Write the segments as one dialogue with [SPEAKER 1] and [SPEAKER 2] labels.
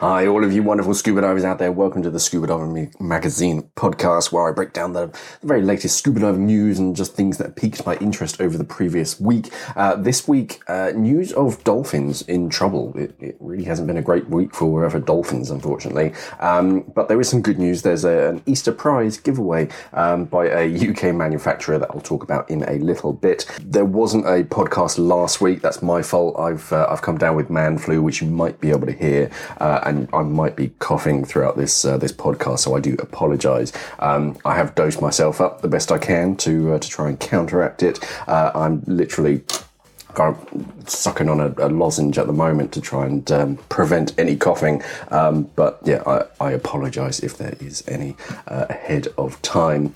[SPEAKER 1] Hi, all of you wonderful scuba divers out there. Welcome to the Scuba Diving Magazine podcast, where I break down the very latest scuba diving news and just things that piqued my interest over the previous week. This week, news of dolphins in trouble. It really hasn't been a great week for dolphins, unfortunately. But there is some good news. There's an Easter prize giveaway by a UK manufacturer that I'll talk about in a little bit. There wasn't a podcast last week. That's my fault. I've come down with man flu, which you might be able to hear. And I might be coughing throughout this podcast, so I do apologise. I have dosed myself up the best I can to try and counteract it. I'm literally kind of sucking on a lozenge at the moment to try and prevent any coughing. But yeah, I apologise if there is any ahead of time.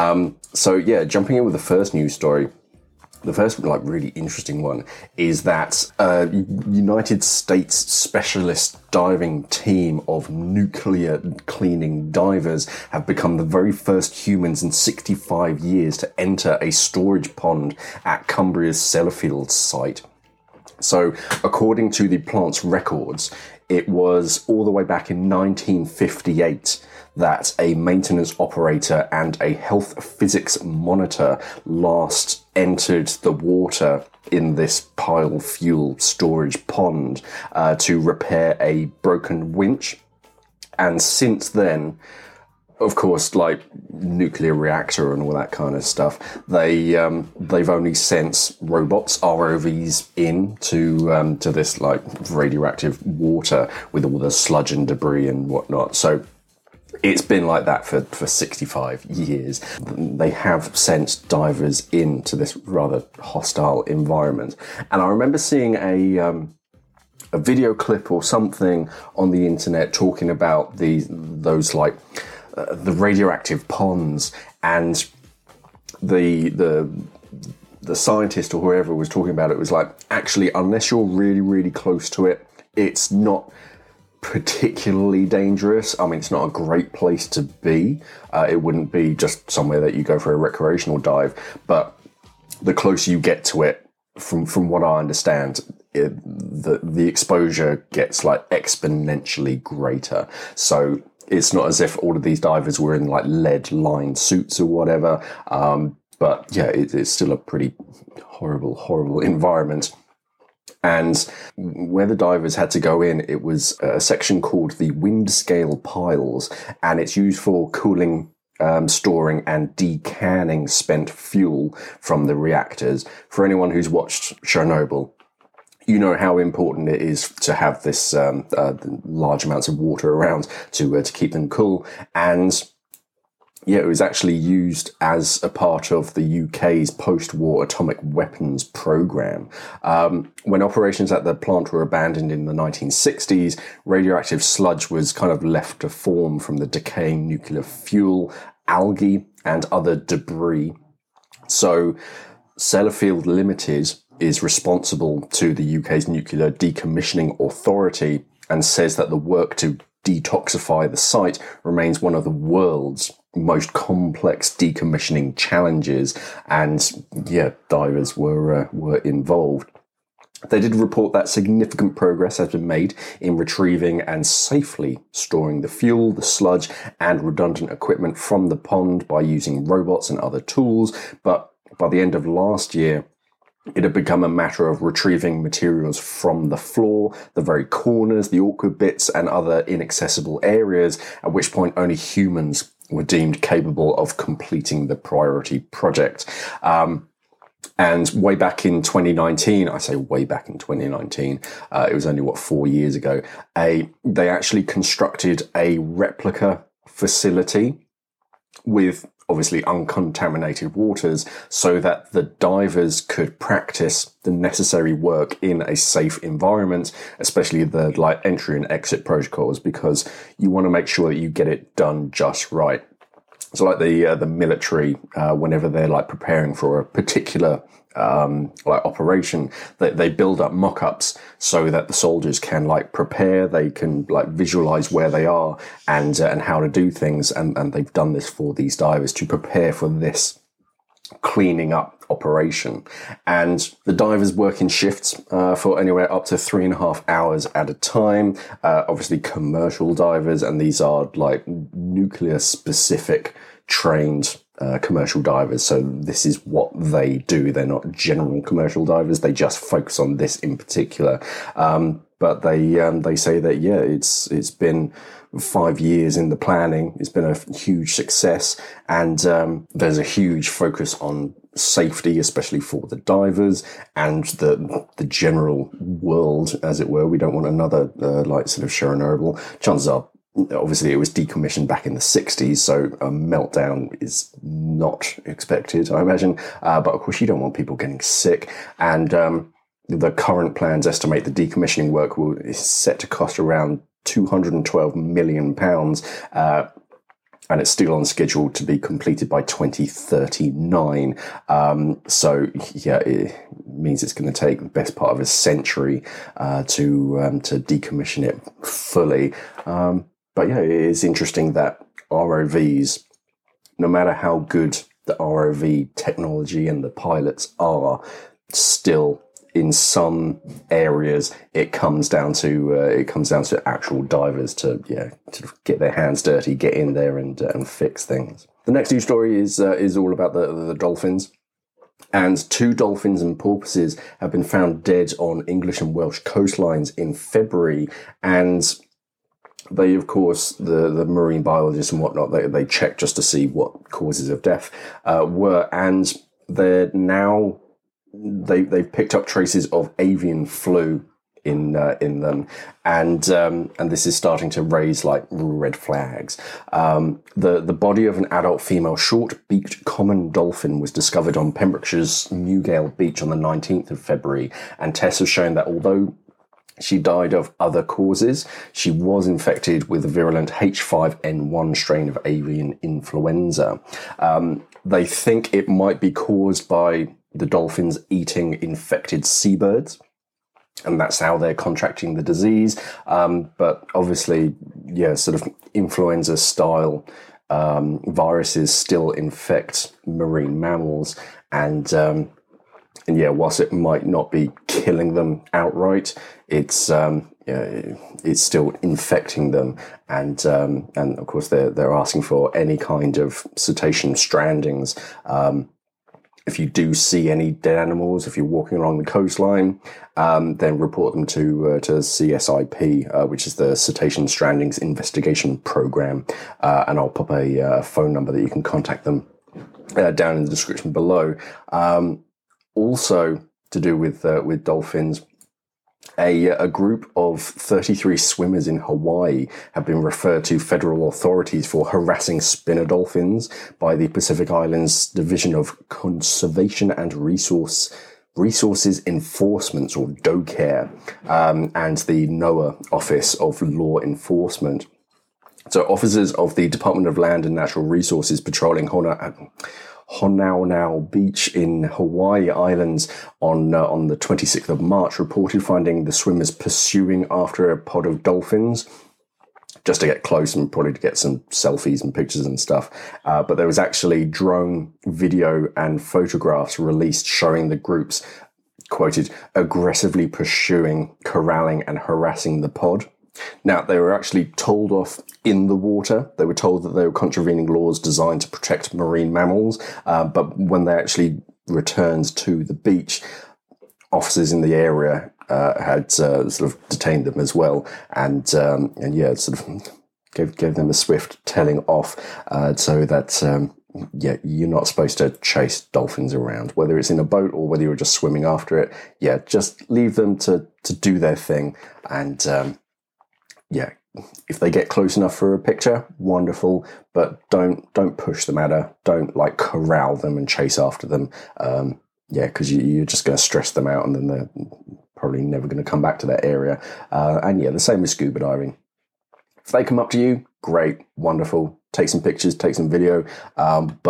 [SPEAKER 1] So yeah, jumping in with the first news story. The first, really interesting one is that United States specialist diving team of nuclear cleaning divers have become the very first humans in 65 years to enter a storage pond at Cumbria's Sellafield site. So, according to the plant's records, it was all the way back in 1958 that a maintenance operator and a health physics monitor last entered the water in this pile fuel storage pond to repair a broken winch. And since then, of course, like nuclear reactor and all that kind of stuff, they've only sent robots, ROVs, in to this like radioactive water with all the sludge and debris and whatnot. So it's been like that for 65 years. They have sent divers into this rather hostile environment. And I remember seeing a video clip or something on the internet talking about those the radioactive ponds, and the scientist or whoever was talking about it was like, actually, unless you're really, really close to it, it's not particularly dangerous. I mean, it's not a great place to be. It wouldn't be just somewhere that you go for a recreational dive, but the closer you get to it, from what I understand, the exposure gets like exponentially greater. So it's not as if all of these divers were in like lead-lined suits or whatever. But yeah, it's still a pretty horrible environment. And where the divers had to go in, it was a section called the wind scale piles, and it's used for cooling, storing and decanning spent fuel from the reactors. For anyone who's watched Chernobyl, you know how important it is to have this large amounts of water around to keep them cool. And yeah, it was actually used as a part of the UK's post-war atomic weapons program. When operations at the plant were abandoned in the 1960s, radioactive sludge was kind of left to form from the decaying nuclear fuel, algae, and other debris. So Sellafield Limited is responsible to the UK's Nuclear Decommissioning Authority and says that the work to detoxify the site remains one of the world's most complex decommissioning challenges, and yeah, divers were involved. They did report that significant progress has been made in retrieving and safely storing the fuel, the sludge, and redundant equipment from the pond by using robots and other tools, but by the end of last year, it had become a matter of retrieving materials from the floor, the very corners, the awkward bits, and other inaccessible areas, at which point only humans were deemed capable of completing the priority project. And way back in 2019, I say way back in 2019, it was only, 4 years ago, they actually constructed a replica facility with obviously uncontaminated waters so that the divers could practice the necessary work in a safe environment, especially the entry and exit protocols, because you want to make sure that you get it done just right. So the military, whenever they're preparing for a particular operation, they build up mock-ups so that the soldiers can prepare, they can visualize where they are and how to do things, and they've done this for these divers to prepare for this cleaning up operation. And the divers work in shifts for anywhere up to 3.5 hours at a time. Obviously commercial divers, and these are like nuclear specific trained commercial divers. So this is what they do. They're not general commercial divers. They just focus on this in particular. But they say that, yeah, it's been 5 years in the planning. It's been a huge success, and there's a huge focus on safety, especially for the divers and the general world, as it were. We don't want another like sort of Chernobyl. Chances are, obviously, it was decommissioned back in the 60s, so a meltdown is not expected, I imagine. But of course, you don't want people getting sick, and the current plans estimate the decommissioning work is set to cost around £212 million, and it's still on schedule to be completed by 2039. So yeah, it means it's going to take the best part of a century to decommission it fully. But yeah, it is interesting that ROVs, no matter how good the ROV technology and the pilots are, still in some areas it comes down to actual divers to get their hands dirty, get in there and fix things. The next news story is all about the dolphins. And 2 dolphins and porpoises have been found dead on English and Welsh coastlines in February, and they, of course, the marine biologists and whatnot, they checked just to see what causes of death were, and they're now they've picked up traces of avian flu in them, and this is starting to raise like red flags. The body of an adult female short-beaked common dolphin was discovered on Pembrokeshire's Newgale Beach on the 19th of February, and tests have shown that although she died of other causes, she was infected with a virulent H5N1 strain of avian influenza. They think it might be caused by the dolphins eating infected seabirds, and that's how they're contracting the disease. But obviously, yeah, sort of influenza-style viruses still infect marine mammals, and yeah, whilst it might not be killing them outright, it's still infecting them, and of course they're asking for any kind of cetacean strandings. If you do see any dead animals, if you're walking along the coastline, then report them to CSIP, which is the Cetacean Strandings Investigation Program, and I'll pop a phone number that you can contact them down in the description below. Also, to do with dolphins, a group of 33 swimmers in Hawaii have been referred to federal authorities for harassing spinner dolphins by the Pacific Islands Division of Conservation and Resources Enforcement, or DOCARE, and the NOAA Office of Law Enforcement. So officers of the Department of Land and Natural Resources patrolling Honaunau Beach in Hawaii Islands on the 26th of March reported finding the swimmers pursuing after a pod of dolphins just to get close and probably to get some selfies and pictures and stuff. But there was actually drone video and photographs released showing the groups, quoted, aggressively pursuing, corralling and harassing the pod. Now, they were actually told off in the water. They were told that they were contravening laws designed to protect marine mammals. But when they actually returned to the beach, officers in the area had sort of detained them as well, and yeah, sort of gave them a swift telling off, so that yeah, you're not supposed to chase dolphins around, whether it's in a boat or whether you're just swimming after it. Yeah, just leave them to do their thing, and yeah, if they get close enough for a picture, wonderful, but don't push the matter. Don't like corral them and chase after them. Yeah, because you're just going to stress them out, and then they're probably never going to come back to that area. And yeah, the same with scuba diving. If they come up to you, great, wonderful. Take some pictures, take some video. But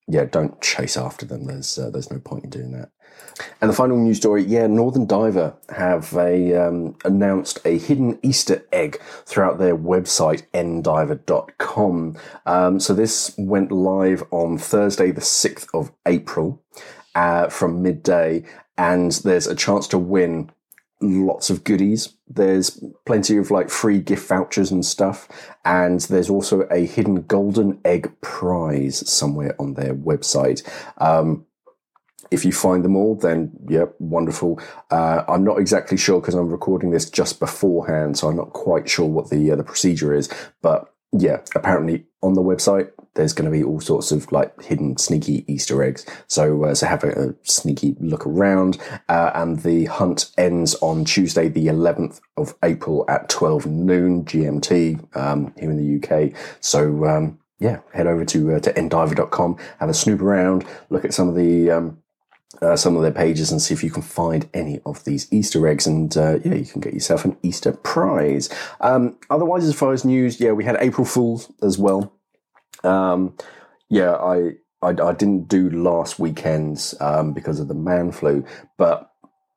[SPEAKER 1] yeah, don't chase after them. There's no point in doing that. And the final news story, Northern Diver have announced a hidden Easter egg throughout their website, ndiver.com. So this went live on Thursday, the 6th of April, from midday, and there's a chance to win lots of goodies. There's plenty of like free gift vouchers and stuff, and there's also a hidden golden egg prize somewhere on their website. If you find them all, then wonderful. I'm not exactly sure because I'm recording this just beforehand, so I'm not quite sure what the procedure is. But apparently on the website there's going to be all sorts of like hidden sneaky Easter eggs. So have a sneaky look around. And the hunt ends on Tuesday, the 11th of April at 12 noon GMT here in the UK. So head over to ndiver.com, have a snoop around, look at some of their pages and see if you can find any of these Easter eggs, and you can get yourself an Easter prize. Otherwise, as far as news, we had April Fools as well. I didn't do last weekend's because of the man flu, but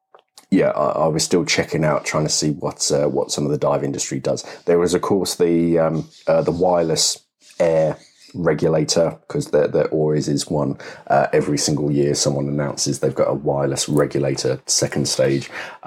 [SPEAKER 1] I was still checking out, trying to see what some of the dive industry does. There was, of course, the wireless air regulator, because there always is one every single year. Someone announces they've got a wireless regulator second stage.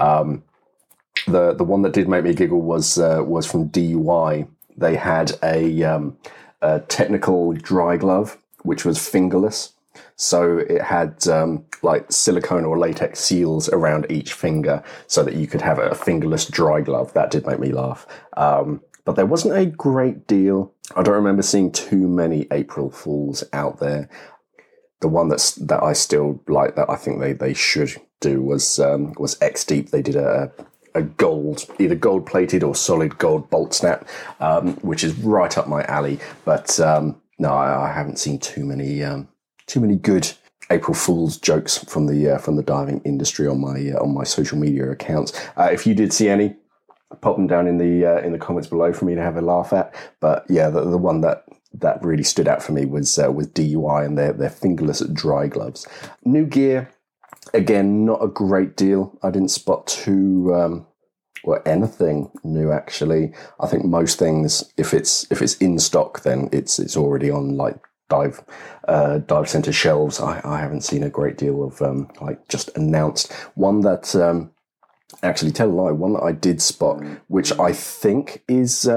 [SPEAKER 1] The one that did make me giggle was from DUI. They had a technical dry glove which was fingerless, so it had like silicone or latex seals around each finger so that you could have a fingerless dry glove. That did make me laugh. But there wasn't a great deal. I don't remember seeing too many April Fools out there. The one that I still like, that I think they should do, was X Deep. They did a gold, either gold plated or solid gold bolt snap, which is right up my alley. But no, I haven't seen too many good April Fool's jokes from the diving industry on my social media accounts. If you did see any, pop them down in the comments below for me to have a laugh at. But the one that really stood out for me was DUI and their fingerless dry gloves. New gear, again, not a great deal. I didn't spot anything new, actually. I think most things, if it's in stock, then it's already on like dive center shelves. I haven't seen a great deal of like just announced. One that actually, tell a lie, one that I did spot, which I think is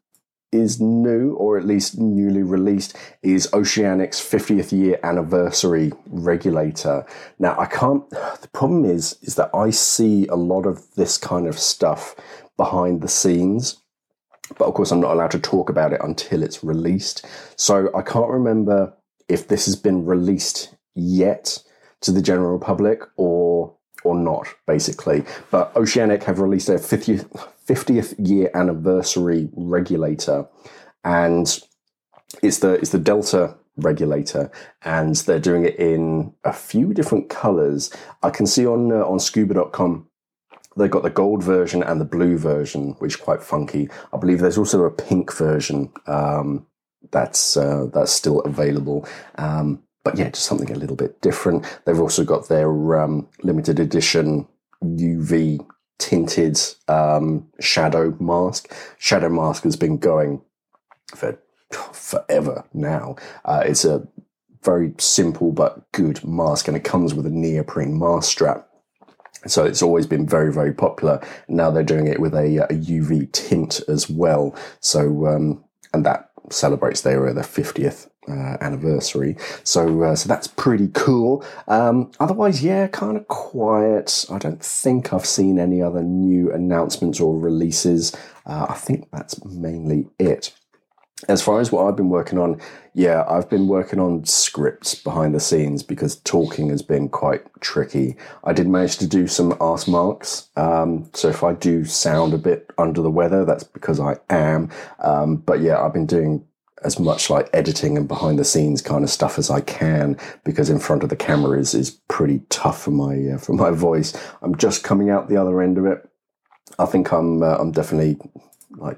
[SPEAKER 1] new, or at least newly released, is Oceanic's 50th year anniversary regulator. Now, the problem is that I see a lot of this kind of stuff behind the scenes, but of course I'm not allowed to talk about it until it's released. So I can't remember if this has been released yet to the general public or not, basically. But Oceanic have released their 50th year anniversary regulator, and it's the Delta regulator, and they're doing it in a few different colors. I can see on scuba.com they've got the gold version and the blue version, which is quite funky. I believe there's also a pink version that's still available. But just something a little bit different. They've also got their limited edition UV tinted shadow mask. Shadow mask has been going for forever now. It's a very simple but good mask, and it comes with a neoprene mask strap. So it's always been very, very popular. Now they're doing it with a UV tint as well. So and that celebrates their 50th anniversary. So that's pretty cool. Otherwise, kind of quiet. I don't think I've seen any other new announcements or releases. I think that's mainly it. As far as what I've been working on, I've been working on scripts behind the scenes because talking has been quite tricky. I did manage to do some arse marks. So if I do sound a bit under the weather, that's because I am. But I've been doing as much like editing and behind the scenes kind of stuff as I can, because in front of the camera is pretty tough for my voice. I'm just coming out the other end of it. I think I'm definitely like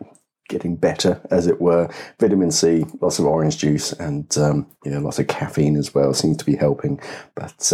[SPEAKER 1] getting better, as it were. Vitamin C, lots of orange juice, and lots of caffeine as well seems to be helping. But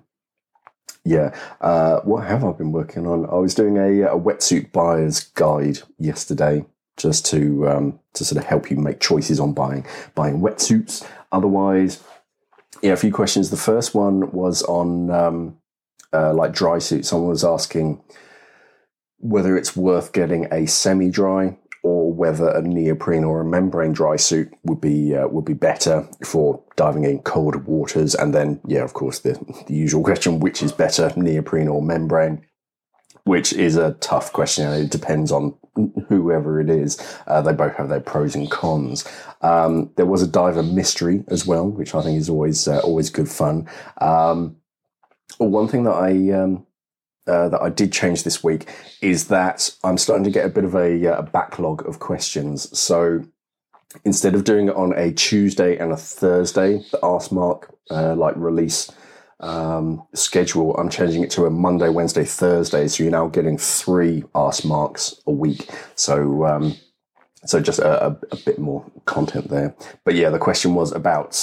[SPEAKER 1] what have I been working on? I was doing a wetsuit buyer's guide yesterday, just to sort of help you make choices on buying wetsuits. Otherwise, a few questions. The first one was on like dry suits. Someone was asking whether it's worth getting a semi-dry or whether a neoprene or a membrane dry suit would be better for diving in colder waters. And then, of course, the usual question, which is better, neoprene or membrane? Which is a tough question, and it depends on whoever it is. They both have their pros and cons. There was a diver mystery as well, which I think is always good fun. One thing that I did change this week is that I'm starting to get a bit of a backlog of questions. So instead of doing it on a Tuesday and a Thursday, the Ask Mark release schedule, I'm changing it to a Monday, Wednesday, Thursday. So you're now getting 3 Ask Marks a week. So just a bit more content there. But the question was about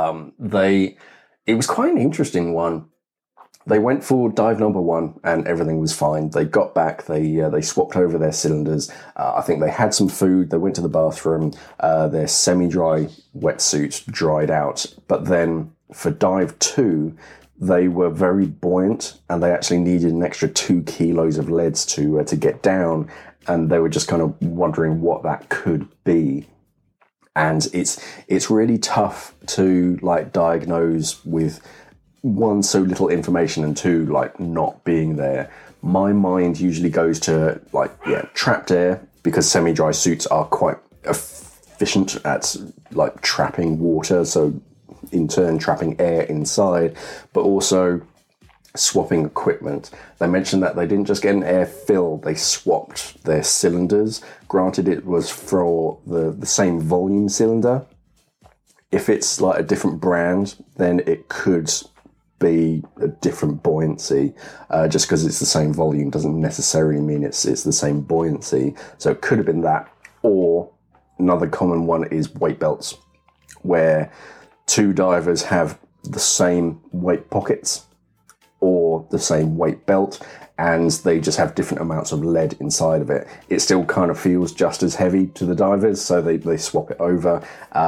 [SPEAKER 1] it was quite an interesting one. They went for dive number 1 and everything was fine. They got back, they swapped over their cylinders. I think they had some food, they went to the bathroom, their semi-dry wetsuit dried out. But then for dive 2, they were very buoyant and they actually needed an extra 2 kilos of leads to get down. And they were just kind of wondering what that could be. And it's really tough to diagnose with 1, so little information, and 2, not being there. My mind usually goes to trapped air, because semi-dry suits are quite efficient at trapping water, so in turn trapping air inside, but also swapping equipment. They mentioned that they didn't just get an air fill, they swapped their cylinders. Granted, it was for the same volume cylinder. If it's a different brand, then it could be a different buoyancy. Just because it's the same volume doesn't necessarily mean it's the same buoyancy. So it could have been that, or another common one is weight belts, where 2 divers have the same weight pockets or the same weight belt, and they just have different amounts of lead inside of it. It still kind of feels just as heavy to the divers, so they swap it over.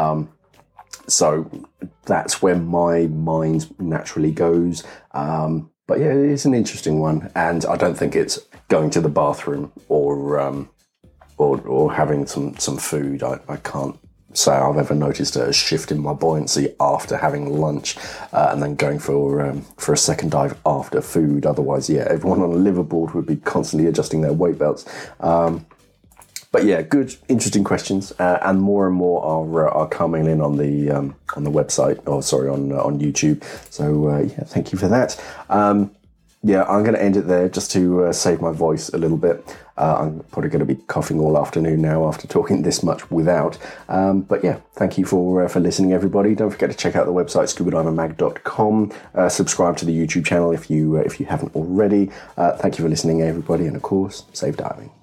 [SPEAKER 1] So that's where my mind naturally goes. But it's an interesting one, and I don't think it's going to the bathroom or having some food. I can't say I've ever noticed a shift in my buoyancy after having lunch and then going for a second dive after food. Otherwise, everyone on a liveaboard would be constantly adjusting their weight belts. But good, interesting questions, and more are coming in on the website, on YouTube. So thank you for that. I'm going to end it there just to save my voice a little bit. I'm probably going to be coughing all afternoon now after talking this much without. But thank you for listening, everybody. Don't forget to check out the website, scubadivermag.com. Subscribe to the YouTube channel if you haven't already. Thank you for listening, everybody, and of course, safe diving.